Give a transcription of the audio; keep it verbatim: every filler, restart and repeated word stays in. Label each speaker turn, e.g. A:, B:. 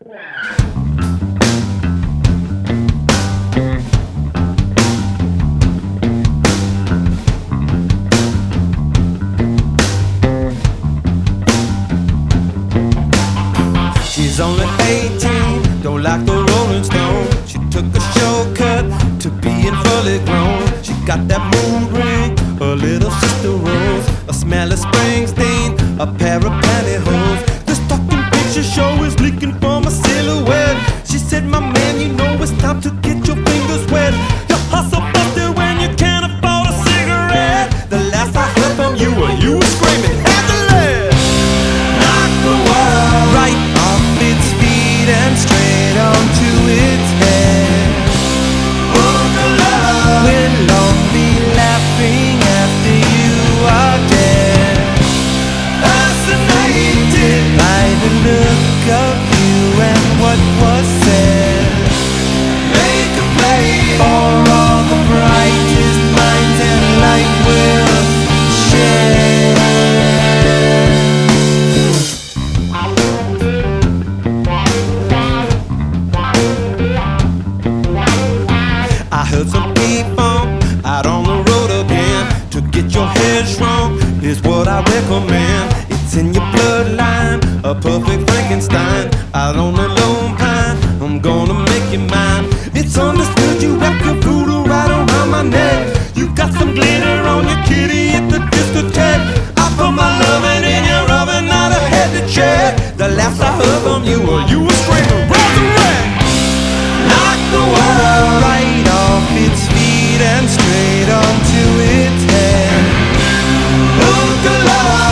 A: She's only eighteen, don't like the Rolling Stone. She took a shortcut to being fully grown. She got that moon ring, her little sister Rose, a smell of Springsteen, a pair of pantyhose. The stocking picture show is leaking from a silhouette. She said, my man, you know it's time to get your fingers wet. Your hustle busted when you can't afford a cigarette. The last I heard from you were you were screaming, have the lead. Knock the world right off its feet and straight onto its head. Boogaloo will all be laughing after you are dead. Fascinated by the look of you and what was said. Make a play for all the brightest minds and light will share. I heard some P-Funk out on the road again. To get your head shrunk, here's what I recommend. It's in your bloodline, a perfect Frankenstein. Out on the lone pine, I'm gonna make you mine. It's understood you wrap your voodoo right around my neck. You got some glitter on your kitty at the discotheque. I put my loving in your oven, not a head to check. The last I heard from you were you were screaming, resurrect. Knock the world right off its feet and straight onto its head. Boogaloo